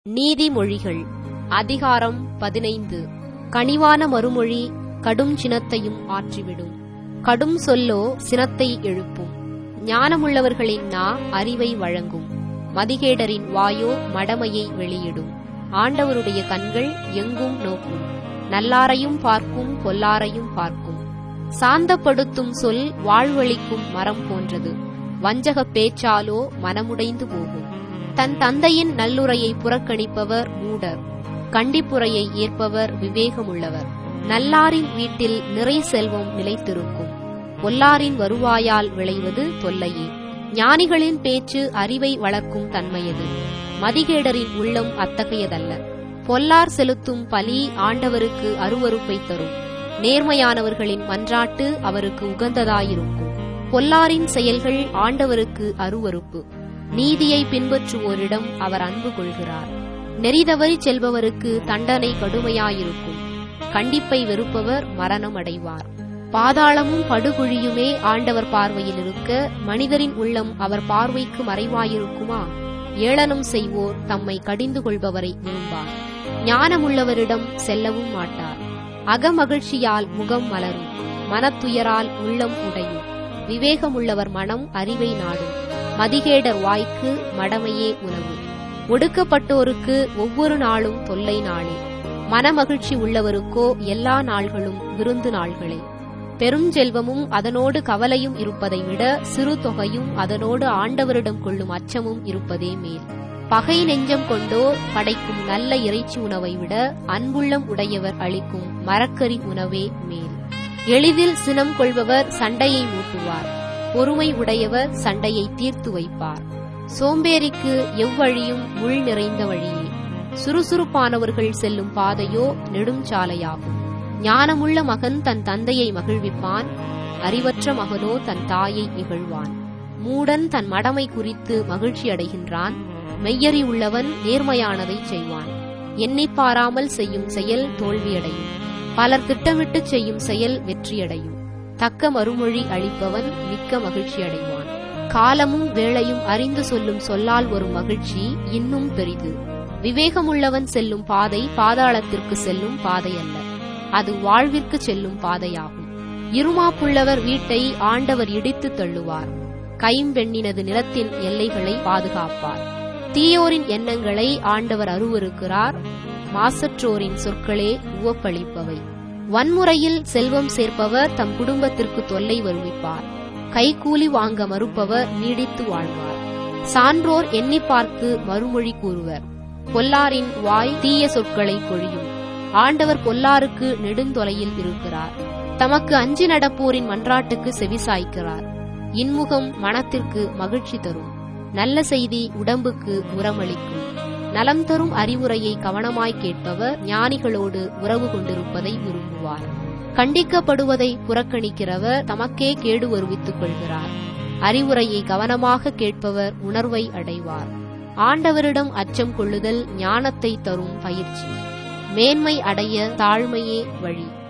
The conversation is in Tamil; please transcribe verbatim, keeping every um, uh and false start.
நீதிமொழிகள் அதிகாரம் பதினைந்து. கனிவான மறுமொழி கடும் சினத்தையும் ஆற்றிவிடும். கடும் சொல்லோ சினத்தை எழுப்பும். ஞானமுள்ளவர்களின் நா அறிவை வழங்கும். மதிகேடரின் வாயோ மடமையை வெளியிடும். ஆண்டவருடைய கண்கள் எங்கும் நோக்கும். நல்லாரையும் பார்க்கும் பொல்லாரையும் பார்க்கும். சாந்தப்படுத்தும் சொல் வாழ்வளிக்கும் மரம் போன்றது. வஞ்சகப் பேச்சாலோ மனமுடைந்து போகும். தன் தந்தையின் நல்லுரையை புறக்கணிப்பவர் மூடர். கண்டிப்புரையை ஏற்பவர் விவேகமுள்ளவர். நல்லாரின் வீட்டில் நிறை செல்வம் நிலைத்திருக்கும். பொல்லாரின் வருவாயால் விளைவது தொல்லையே. ஞானிகளின் பேச்சு அறிவை வளர்க்கும் தன்மையது. மதிகேடரின் உள்ளம் அத்தகையதல்ல. பொல்லார் செலுத்தும் பலி ஆண்டவருக்கு அருவருப்பை தரும். நேர்மையானவர்களின் மன்றாட்டு அவருக்கு உகந்ததாயிருக்கும். பொல்லாரின் செயல்கள் ஆண்டவருக்கு அருவருப்பு. நீதியை பின்பற்றுவோரிடம் அவர் அன்பு கொள்கிறார். நெறிதவறி செல்பவருக்கு தண்டனை கடுமையாயிருக்கும். கண்டிப்பை வெறுப்பவர் மரணம் அடைவார். பாதாளமும் படுகுழியுமே ஆண்டவர் பார்வையில் இருக்க, மனிதரின் உள்ளம் அவர் பார்வைக்கு மறைவாயிருக்குமா? ஏளனம் செய்வோர் தம்மை கடிந்து கொள்பவரை விரும்பார். ஞானமுள்ளவரிடம் செல்லவும் மாட்டார். அகமகிழ்ச்சியால் முகம் மலரும். மனத்துயரால் உள்ளம் உடையும். விவேகமுள்ளவர் மனம் அறிவை நாடும். மதிகேடர் வாய்க்கு மடமையே உணவு. ஒடுக்கப்பட்டோருக்கு ஒவ்வொரு நாளும் தொல்லை நாளே. மனமகிழ்ச்சி உள்ளவருக்கோ எல்லா நாள்களும் விருந்து நாள்களே. பெருஞ்செல்வமும் அதனோடு கவலையும் இருப்பதை விட சிறு தொகையும் அதனோடு ஆண்டவரிடம் கொள்ளும் அச்சமும் இருப்பதே மேல். பகை நெஞ்சம் கொண்டோர் படைக்கும் நல்ல இறைச்சி உணவை விட அன்புள்ளம் உடையவர் அளிக்கும் மரக்கறி உணவே மேல். எளிதில் சினம் கொள்பவர் சண்டையை மூட்டுவார். பொறுமை உடையவர் சண்டையை தீர்த்து வைப்பார். சோம்பேறிக்கு எவ்வழியும் முள் நிறைந்த வழியே. சுறுசுறுப்பானவர்கள் செல்லும் பாதையோ நெடுஞ்சாலையாகும். ஞானமுள்ள மகன் தன் தந்தையை மகிழ்விப்பான். அறிவற்ற மகனோ தன் தாயை இகழ்வான். மூடன் தன் மடமை குறித்து மகிழ்ச்சி அடைகின்றான். மெய்யறி உள்ளவன் நேர்மையானதை செய்வான். எண்ணிப் பாராமல் செய்யும் செயல் தோல்வியடையும். பலர் திட்டமிட்டு செய்யும் செயல் வெற்றியடையும். தக்க மறுமொழி அளிப்பவன் மிக்க மகிழ்ச்சி அடைவான். காலமும் வேளையும் அறிந்து சொல்லும் சொல்லால் வரும் மகிழ்ச்சி இன்னும் பெரிது. விவேகமுள்ளவன் செல்லும் பாதை பாதாளத்திற்கு செல்லும் பாதை அல்ல, அது வாழ்விற்கு செல்லும் பாதையாகும். இருமாப்புள்ளவர் வீட்டை ஆண்டவர் இடித்து தள்ளுவார். கைம்பெண்ணினது நிலத்தின் எல்லைகளை பாதுகாப்பார். தீயோரின் எண்ணங்களை ஆண்டவர் அருவருக்கிறார். மாசற்றோரின் சொற்களே உவப்பளிப்பவை. வன்முறையில் செல்வம் சேர்ப்பவர் தம் குடும்பத்திற்கு தொல்லை வருவிப்பார். கைக்கூலி வாங்க மறுப்பவர் நீடித்து வாழ்வார். சான்றோர் எண்ணி பார்த்து மறுமொழி கூறுவர். பொல்லாரின் வாய் தீய சொற்களை பொழியும். ஆண்டவர் பொல்லாருக்கு நெடுந்தொலையில் இருக்கிறார். தமக்கு அஞ்சி நடப்போரின் மன்றாட்டுக்கு செவிசாய்க்கிறார். இன்முகம் மனத்திற்கு மகிழ்ச்சி தரும். நல்ல செய்தி உடம்புக்கு உரமளிக்கும். நலம் தரும் அறிவுரையை கவனமாய் கேட்பவர் ஞானிகளோடு உறவு கொண்டிருப்பதை விரும்புவார். கண்டிக்கப்படுவதை புறக்கணிக்கிறவர் தமக்கே கேடு வருவித்துக் கொள்கிறார். அறிவுரையை கவனமாக கேட்பவர் உணர்வை அடைவார். ஆண்டவரிடம் அச்சம் கொள்ளுதல் ஞானத்தை தரும் பயிற்சி. மேன்மை அடைய தாழ்மையே வழி.